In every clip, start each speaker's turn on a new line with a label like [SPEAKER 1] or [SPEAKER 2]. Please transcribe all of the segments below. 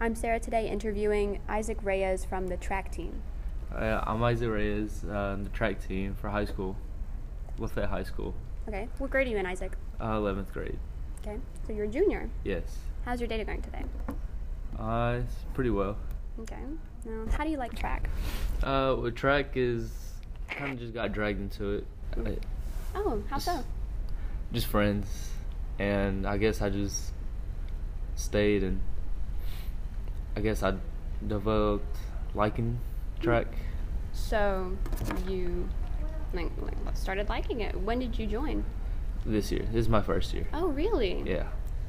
[SPEAKER 1] I'm Sarah today interviewing Isaac Reyes from the track team.
[SPEAKER 2] I'm Isaac Reyes, on the track team for high school, Lafayette High School,
[SPEAKER 1] Okay, what grade are you in, Isaac?
[SPEAKER 2] 11th grade.
[SPEAKER 1] Okay, so you're a junior.
[SPEAKER 2] Yes.
[SPEAKER 1] How's your day going today?
[SPEAKER 2] It's pretty well.
[SPEAKER 1] Okay, now how do you like track?
[SPEAKER 2] With track is kind of just got dragged into it.
[SPEAKER 1] Oh, how so?
[SPEAKER 2] Just friends, and I guess I just stayed, and I guess I developed liking track.
[SPEAKER 1] So you started liking it. When did you join?
[SPEAKER 2] This year. This is my first year.
[SPEAKER 1] Oh, really?
[SPEAKER 2] Yeah.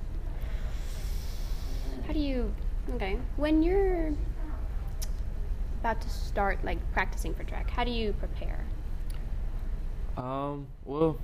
[SPEAKER 1] How do you? Okay, when you're about to start practicing for track, how do you prepare?
[SPEAKER 2] Well,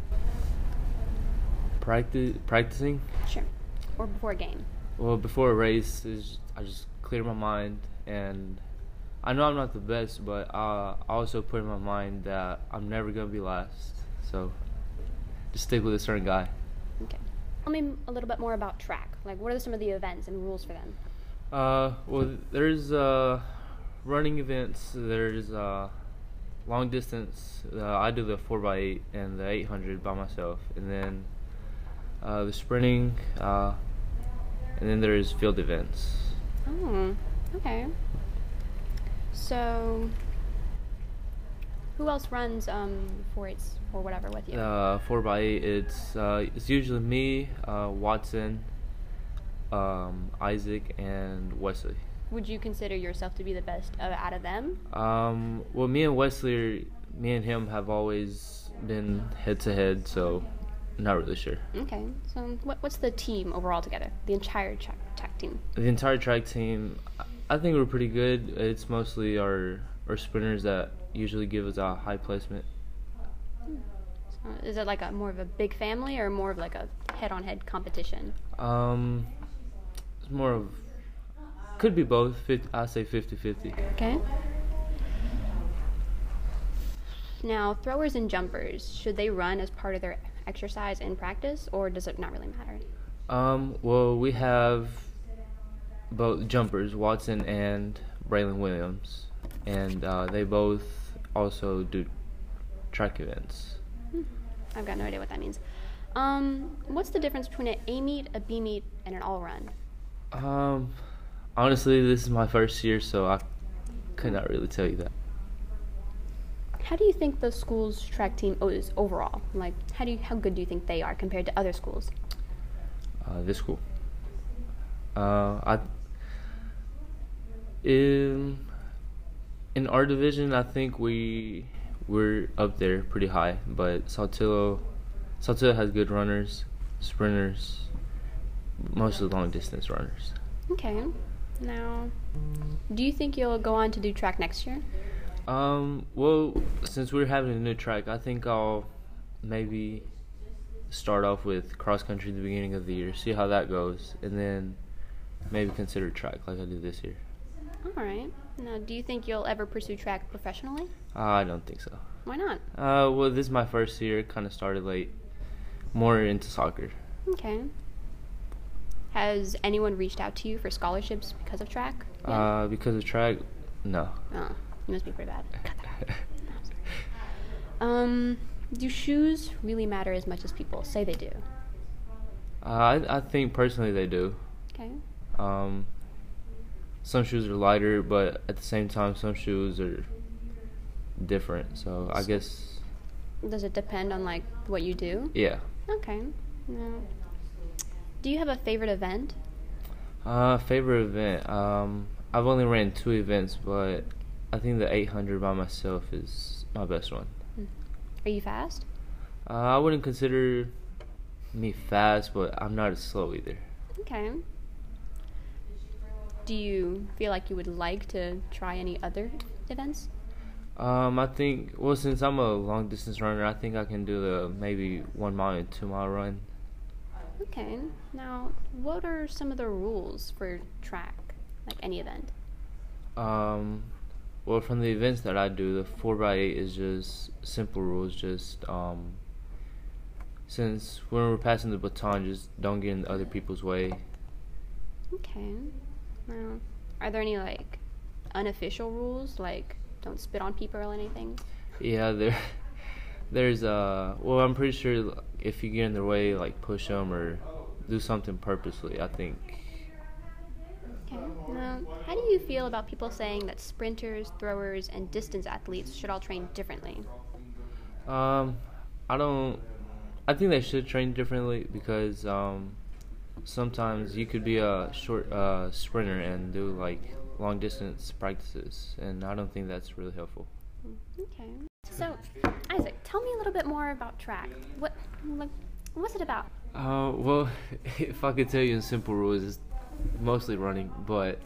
[SPEAKER 2] practicing.
[SPEAKER 1] Sure. Or before a game?
[SPEAKER 2] Well, before a race, I just clear my mind, and I know I'm not the best, but I also put in my mind that I'm never gonna be last. So just stick with a certain guy.
[SPEAKER 1] Okay. Tell me a little bit more about track. What are some of the events and rules for them?
[SPEAKER 2] Well, there's running events. There's long distance. I do the 4x8 and the 800 by myself, and then the sprinting, and then there's field events.
[SPEAKER 1] Oh, okay. So, who else runs 4-8s or whatever with you?
[SPEAKER 2] 4x8. It's usually me, Watson, Isaac, and Wesley.
[SPEAKER 1] Would you consider yourself to be the best out of them?
[SPEAKER 2] Well, me and him have always been head to head, so not really sure.
[SPEAKER 1] Okay, so what's the team overall together? The entire track team?
[SPEAKER 2] The entire track team, I think we're pretty good. It's mostly our sprinters that usually give us a high placement.
[SPEAKER 1] So is it more of a big family or more of a head-on-head competition?
[SPEAKER 2] It's more of, could be both. I'd say 50-50.
[SPEAKER 1] Okay. Now, throwers and jumpers, should they run as part of their exercise in practice, or does it not really matter?
[SPEAKER 2] Well, we have both jumpers, Watson and Braylon Williams, and they both also do track events.
[SPEAKER 1] I've got no idea what that means. What's the difference between an A meet, a B meet, and an all run?
[SPEAKER 2] Honestly, this is my first year, so I could not really tell you that.
[SPEAKER 1] How do you think the school's track team is overall? How good do you think they are compared to other schools?
[SPEAKER 2] This school. In our division, I think we're up there pretty high, but Saltillo has good runners, sprinters, mostly long distance runners.
[SPEAKER 1] Okay. Now, do you think you'll go on to do track next year?
[SPEAKER 2] Well, since we're having a new track, I think I'll maybe start off with cross country at the beginning of the year, see how that goes, and then maybe consider track like I did this year.
[SPEAKER 1] All right. Now, do you think you'll ever pursue track professionally?
[SPEAKER 2] I don't think so.
[SPEAKER 1] Why not?
[SPEAKER 2] Well, this is my first year, kind of started late, more into soccer.
[SPEAKER 1] Okay. Has anyone reached out to you for scholarships because of track? Yeah.
[SPEAKER 2] Because of track, no.
[SPEAKER 1] Oh, you must be pretty bad. Do shoes really matter as much as people say they do?
[SPEAKER 2] I think personally they do.
[SPEAKER 1] Okay.
[SPEAKER 2] Some shoes are lighter, but at the same time, some shoes are different. So I guess.
[SPEAKER 1] Does it depend on what you do?
[SPEAKER 2] Yeah.
[SPEAKER 1] Okay. Now, do you have a favorite event?
[SPEAKER 2] Favorite event. I've only ran 2 events, but I think the 800 by myself is my best one.
[SPEAKER 1] Are you fast?
[SPEAKER 2] I wouldn't consider me fast, but I'm not as slow either.
[SPEAKER 1] Okay. Do you feel like you would like to try any other events?
[SPEAKER 2] I think, well, since I'm a long distance runner, I think I can do the maybe 1 mile and 2 mile run.
[SPEAKER 1] Okay. Now, what are some of the rules for track, any event?
[SPEAKER 2] Well, from the events that I do, the 4x8 is just simple rules. Just since when we're passing the baton, just don't get in other people's way.
[SPEAKER 1] Okay. Now, are there any like unofficial rules, like don't spit on people or anything?
[SPEAKER 2] Yeah, there's well, I'm pretty sure if you get in their way, like push them or do something purposely, I think.
[SPEAKER 1] Okay. Now, how do you feel about people saying that sprinters, throwers, and distance athletes should all train differently?
[SPEAKER 2] I don't. I think they should train differently because sometimes you could be a short sprinter and do like long distance practices, and I don't think that's really helpful.
[SPEAKER 1] Okay. So, Isaac, tell me a little bit more about track. What's it about?
[SPEAKER 2] Well, if I could tell you in simple rules, it's mostly running, but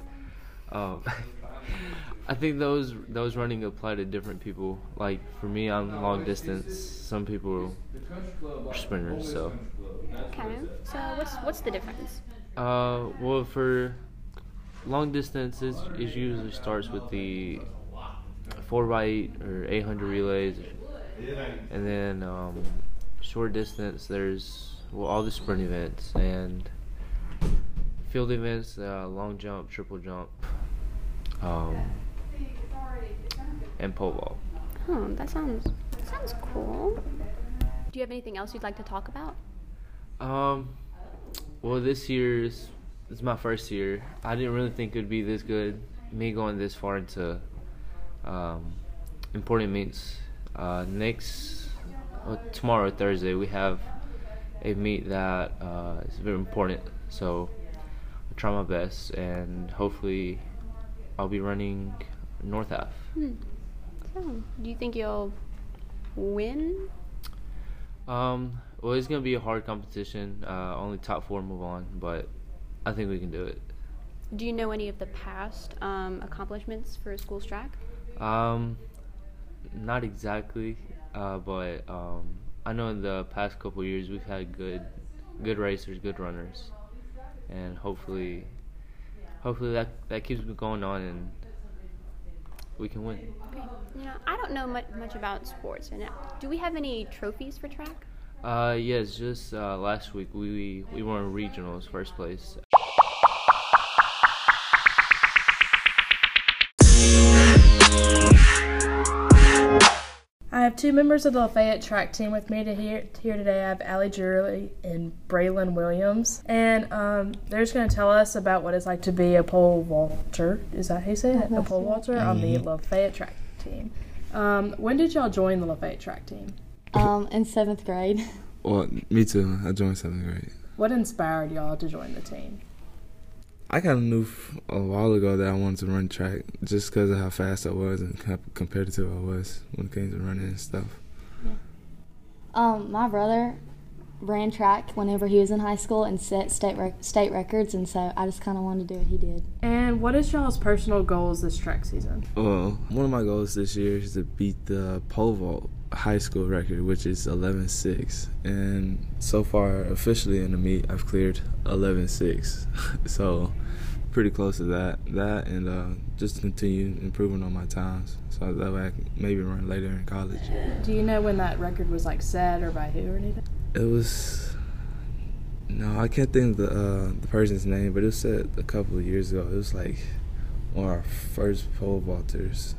[SPEAKER 2] I think those running apply to different people. Like for me, I'm long distance. Some people are sprinters. So.
[SPEAKER 1] Okay. So what's the difference?
[SPEAKER 2] Well, for long distance, it usually starts with the 4x8 or 800 relays, and then short distance. There's all the sprint events and field events, long jump, triple jump, and pole vault.
[SPEAKER 1] Oh, that sounds cool. Do you have anything else you'd like to talk about?
[SPEAKER 2] Well, this year is my first year. I didn't really think it would be this good. Me going this far into important meets. Tomorrow, Thursday, we have a meet that is very important. So I'll try my best, and hopefully I'll be running North Half.
[SPEAKER 1] So, do you think you'll win?
[SPEAKER 2] Well, it's going to be a hard competition. Only top 4 move on, but I think we can do it.
[SPEAKER 1] Do you know any of the past accomplishments for school's track?
[SPEAKER 2] Not exactly, but I know in the past couple years we've had good racers, good runners, and hopefully that keeps going on and we can win.
[SPEAKER 1] Okay. I don't know much about sports. And do we have any trophies for track?
[SPEAKER 2] Yes, just last week we won regionals, first place.
[SPEAKER 3] I have 2 members of the Lafayette track team with me here today. I have Allie Drury and Braylon Williams, and they're just going to tell us about what it's like to be a pole vaulter. Is that how you say it? A pole vaulter on the Lafayette track team. When did y'all join the Lafayette track team?
[SPEAKER 4] In 7th grade.
[SPEAKER 5] Well, me too. I joined 7th grade.
[SPEAKER 3] What inspired y'all to join the team?
[SPEAKER 5] I kind of knew a while ago that I wanted to run track just because of how fast I was and how competitive I was when it came to running and stuff.
[SPEAKER 4] Yeah. My brother ran track whenever he was in high school and set state records, and so I just kind of wanted to do what he did.
[SPEAKER 3] And what is y'all's personal goals this track season?
[SPEAKER 5] Well, one of my goals this year is to beat the pole vault high school record, which is 11.6, and so far officially in the meet I've cleared 11.6, so pretty close to that and just continue improving on my times so that way I can maybe run later in college.
[SPEAKER 3] Do you know when that record was set or by who or anything?
[SPEAKER 5] It was, no, I can't think of the person's name, but it was set a couple of years ago. It was one of our first pole vaulters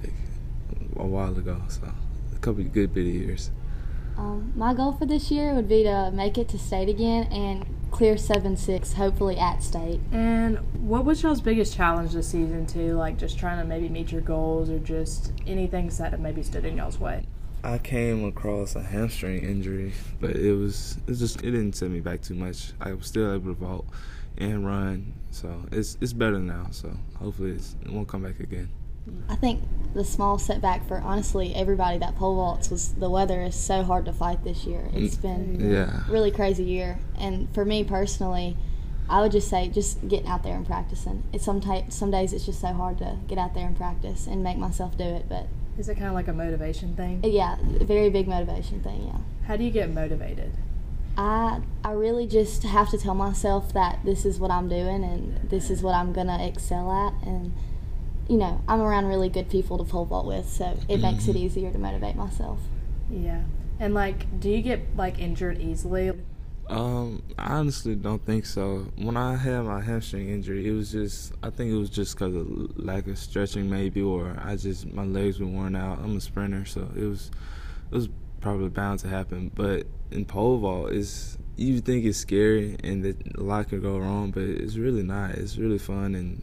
[SPEAKER 5] a while ago, so a couple of good bit of years.
[SPEAKER 4] My goal for this year would be to make it to state again and clear 7.6, hopefully at state.
[SPEAKER 3] And what was y'all's biggest challenge this season too? Just trying to maybe meet your goals or just anything that have maybe stood in y'all's way?
[SPEAKER 5] I came across a hamstring injury, but it didn't set me back too much. I was still able to vault and run, so it's better now. So hopefully it won't come back again.
[SPEAKER 4] I think the small setback for honestly everybody that pole vaults was the weather is so hard to fight this year. It's been a really crazy year, and for me personally, I would just say just getting out there and practicing. Some days it's just so hard to get out there and practice and make myself do it, but
[SPEAKER 3] is it kind of like a motivation thing?
[SPEAKER 4] Yeah, a very big motivation thing, yeah.
[SPEAKER 3] How do you get motivated?
[SPEAKER 4] I really just have to tell myself that this is what I'm doing and this is what I'm going to excel at, and I'm around really good people to pole vault with, so it makes it easier to motivate myself.
[SPEAKER 3] Yeah. And do you get injured easily?
[SPEAKER 5] I honestly don't think so. When I had my hamstring injury, I think it was just because of lack of stretching maybe, or my legs were worn out. I'm a sprinter, so it was probably bound to happen. But in pole vault, you think it's scary and that a lot could go wrong, but it's really not. It's really fun, and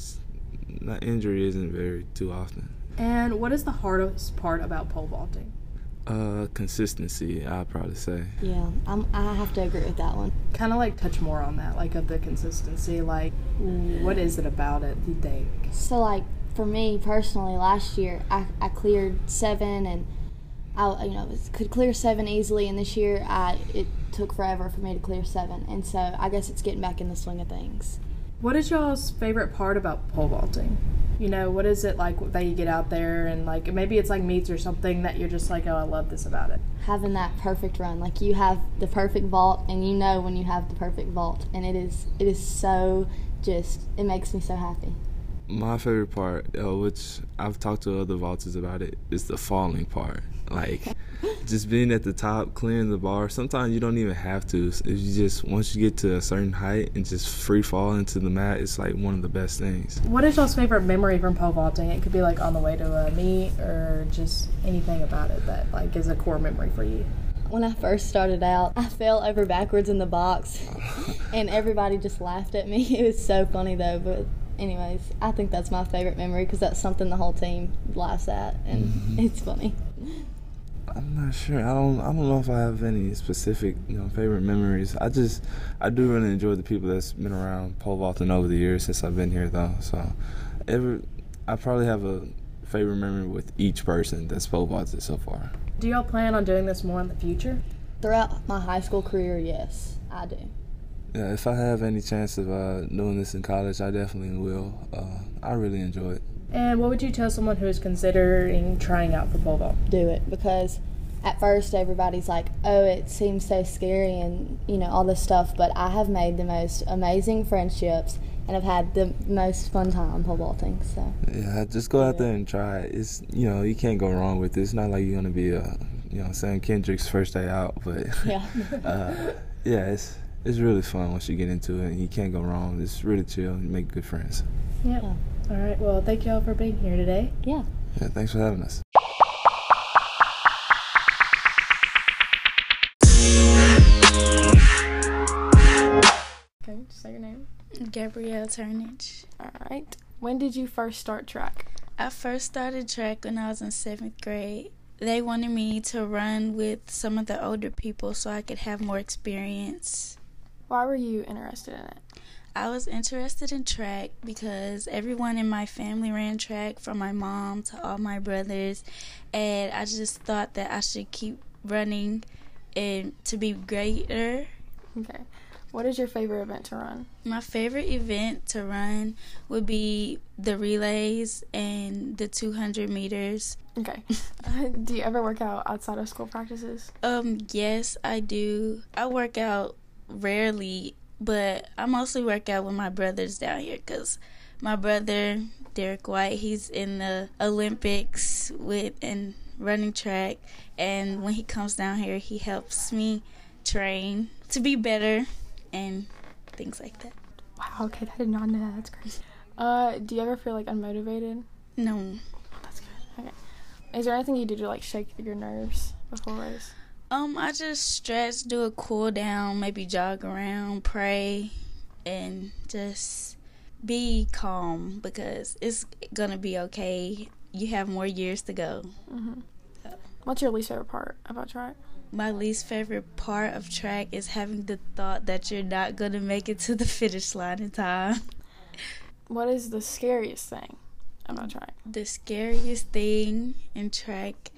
[SPEAKER 5] injury isn't very too often.
[SPEAKER 3] And what is the hardest part about pole vaulting?
[SPEAKER 5] Consistency, I'd probably say.
[SPEAKER 4] Yeah, I have to agree with that one.
[SPEAKER 3] Kind of like touch more on that, like of the consistency. Like, what is it about it, do you think?
[SPEAKER 4] So, like, for me personally, last year I cleared 7, and I could clear 7 easily, and this year it took forever for me to clear 7, and so I guess it's getting back in the swing of things.
[SPEAKER 3] What is y'all's favorite part about pole vaulting? What is it like that you get out there and, like, maybe it's like meets or something that you're just like, oh, I love this about it?
[SPEAKER 4] Having that perfect run. Like, you have the perfect vault, and you know when you have the perfect vault, and it is so it makes me so happy.
[SPEAKER 5] My favorite part, which I've talked to other vaulters about it, is the falling part. Like, just being at the top, clearing the bar. Sometimes you don't even have to. Once you get to a certain height and just free fall into the mat, it's like one of the best things.
[SPEAKER 3] What is y'all's favorite memory from pole vaulting? It could be like on the way to a meet or just anything about it that like is a core memory for you.
[SPEAKER 4] When I first started out, I fell over backwards in the box, and everybody just laughed at me. It was so funny though, but anyways, I think that's my favorite memory because that's something the whole team laughs at, and it's funny.
[SPEAKER 5] I'm not sure. I don't know if I have any specific, favorite memories. I do really enjoy the people that's been around pole vaulting over the years since I've been here, though. So, I probably have a favorite memory with each person that's pole vaulted so far.
[SPEAKER 3] Do y'all plan on doing this more in the future?
[SPEAKER 4] Throughout my high school career, yes, I do.
[SPEAKER 5] Yeah, if I have any chance of doing this in college, I definitely will. I really enjoy it.
[SPEAKER 3] And what would you tell someone who is considering trying out for pole vault?
[SPEAKER 4] Do it, because at first everybody's like, oh, it seems so scary and, all this stuff, but I have made the most amazing friendships and have had the most fun time pole vaulting, so. Yeah,
[SPEAKER 5] just go out there and try it. It's, you can't go wrong with it. It's not like you're going to be, Sam Kendrick's first day out, but, yeah, it's really fun once you get into it, and you can't go wrong. It's really chill. You make good friends.
[SPEAKER 3] Yep. Yeah. All right. Well, thank you all for being here today.
[SPEAKER 4] Yeah.
[SPEAKER 5] Yeah, thanks for having us.
[SPEAKER 1] Okay, just say your name.
[SPEAKER 6] Gabrielle Turnage.
[SPEAKER 1] All right. When did you first start track?
[SPEAKER 6] I first started track when I was in 7th grade. They wanted me to run with some of the older people so I could have more experience.
[SPEAKER 1] Why were you interested in it?
[SPEAKER 6] I was interested in track because everyone in my family ran track, from my mom to all my brothers, and I just thought that I should keep running and to be greater.
[SPEAKER 1] Okay. What is your favorite event to run?
[SPEAKER 6] My favorite event to run would be the relays and the 200 meters.
[SPEAKER 1] Okay. Do you ever work out outside of school practices?
[SPEAKER 6] Yes, I do. I work out rarely, but I mostly work out with my brothers down here because my brother, Derek White, he's in the Olympics and running track, and when he comes down here, he helps me train to be better and things like that.
[SPEAKER 1] Wow, okay, I did not know that. That's crazy. Do you ever feel like unmotivated?
[SPEAKER 6] No.
[SPEAKER 1] Oh, that's good. Okay. Is there anything you do to like shake your nerves before a race?
[SPEAKER 6] I just stretch, do a cool down, maybe jog around, pray, and just be calm because it's gonna be okay. You have more years to go.
[SPEAKER 1] Mm-hmm. So. What's your least favorite part about track?
[SPEAKER 6] My least favorite part of track is having the thought that you're not gonna make it to the finish line in time.
[SPEAKER 1] What is the scariest thing about track?
[SPEAKER 6] The scariest thing in track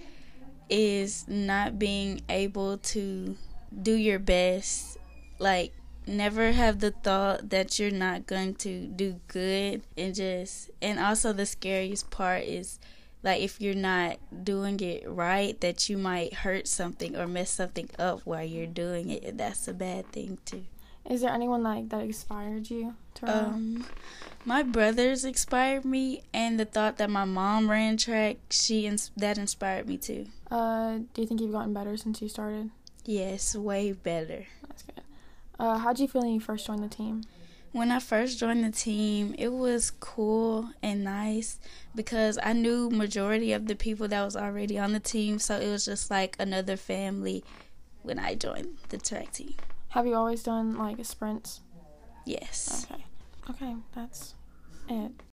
[SPEAKER 6] is not being able to do your best. Like, never have the thought that you're not going to do good, and also the scariest part is like if you're not doing it right, that you might hurt something or mess something up while you're doing it. That's a bad thing too.
[SPEAKER 1] Is there anyone that inspired you to run?
[SPEAKER 6] My brothers inspired me, and the thought that my mom ran track, that inspired me too.
[SPEAKER 1] Do you think you've gotten better since you started?
[SPEAKER 6] Yes, way better.
[SPEAKER 1] That's good.
[SPEAKER 7] How'd you feel when you first joined the team?
[SPEAKER 6] When I first joined the team, it was cool and nice because I knew majority of the people that was already on the team, so it was just like another family when I joined the track team.
[SPEAKER 7] Have you always done, like, sprints?
[SPEAKER 6] Yes.
[SPEAKER 7] Okay, that's it.